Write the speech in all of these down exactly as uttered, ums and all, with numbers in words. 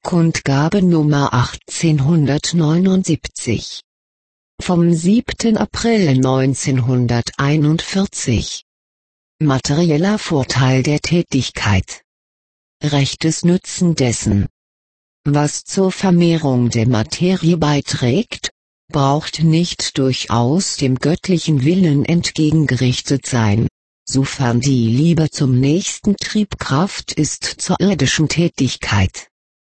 Kundgabe Nummer achtzehnhundertneunundsiebzig. Vom siebten April neunzehnhunderteinundvierzig. Materieller Vorteil der Tätigkeit. Rechtes Nützen dessen, was zur Vermehrung der Materie beiträgt, braucht nicht durchaus dem göttlichen Willen entgegengerichtet sein, sofern die Liebe zum Nächsten Triebkraft ist zur irdischen Tätigkeit.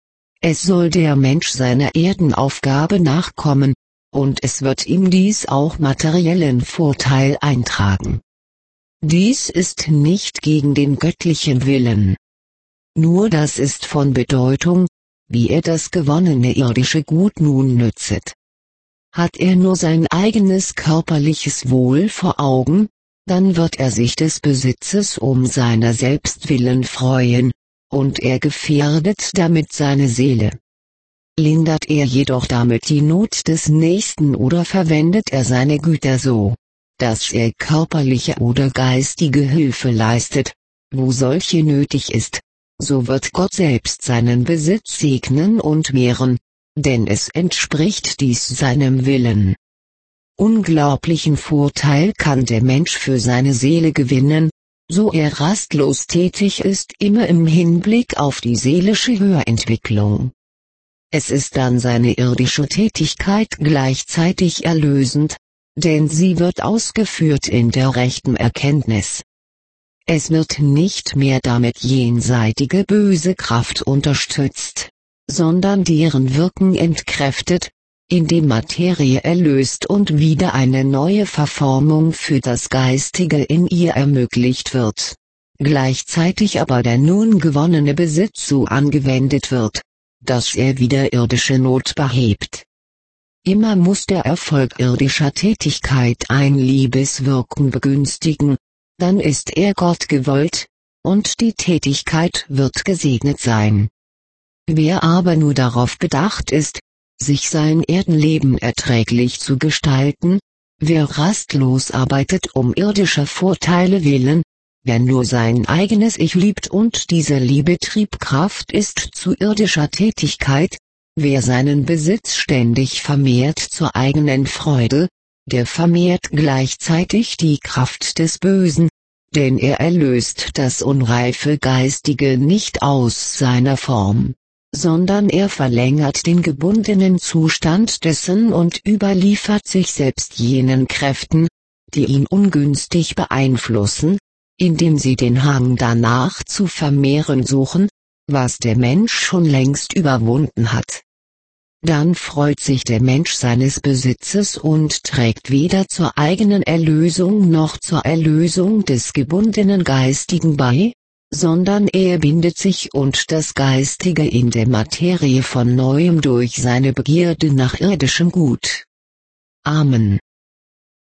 Es soll der Mensch seiner Erdenaufgabe nachkommen, und es wird ihm dies auch materiellen Vorteil eintragen. Dies ist nicht gegen den göttlichen Willen. Nur das ist von Bedeutung, wie er das gewonnene irdische Gut nun nützet. Hat er nur sein eigenes körperliches Wohl vor Augen, dann wird er sich des Besitzes um seiner selbst willen freuen, und er gefährdet damit seine Seele. Lindert er jedoch damit die Not des Nächsten oder verwendet er seine Güter so, dass er körperliche oder geistige Hilfe leistet, wo solche nötig ist, so wird Gott selbst seinen Besitz segnen und mehren, denn es entspricht dies seinem Willen. Unglaublichen Vorteil kann der Mensch für seine Seele gewinnen, so er rastlos tätig ist, immer im Hinblick auf die seelische Höherentwicklung. Es ist dann seine irdische Tätigkeit gleichzeitig erlösend, denn sie wird ausgeführt in der rechten Erkenntnis. Es wird nicht mehr damit jenseitige böse Kraft unterstützt, sondern deren Wirken entkräftet, indem Materie erlöst und wieder eine neue Verformung für das Geistige in ihr ermöglicht wird, gleichzeitig aber der nun gewonnene Besitz so angewendet wird, dass er wieder irdische Not behebt. Immer muss der Erfolg irdischer Tätigkeit ein Liebeswirken begünstigen, dann ist er Gott gewollt, und die Tätigkeit wird gesegnet sein. Wer aber nur darauf bedacht ist, sich sein Erdenleben erträglich zu gestalten, wer rastlos arbeitet um irdischer Vorteile willen, wer nur sein eigenes Ich liebt und diese Liebe Triebkraft ist zu irdischer Tätigkeit, wer seinen Besitz ständig vermehrt zur eigenen Freude, der vermehrt gleichzeitig die Kraft des Bösen, denn er erlöst das unreife Geistige nicht aus seiner Form, sondern er verlängert den gebundenen Zustand dessen und überliefert sich selbst jenen Kräften, die ihn ungünstig beeinflussen, indem sie den Hang danach zu vermehren suchen, was der Mensch schon längst überwunden hat. Dann freut sich der Mensch seines Besitzes und trägt weder zur eigenen Erlösung noch zur Erlösung des gebundenen Geistigen bei, sondern er bindet sich und das Geistige in der Materie von neuem durch seine Begierde nach irdischem Gut. Amen.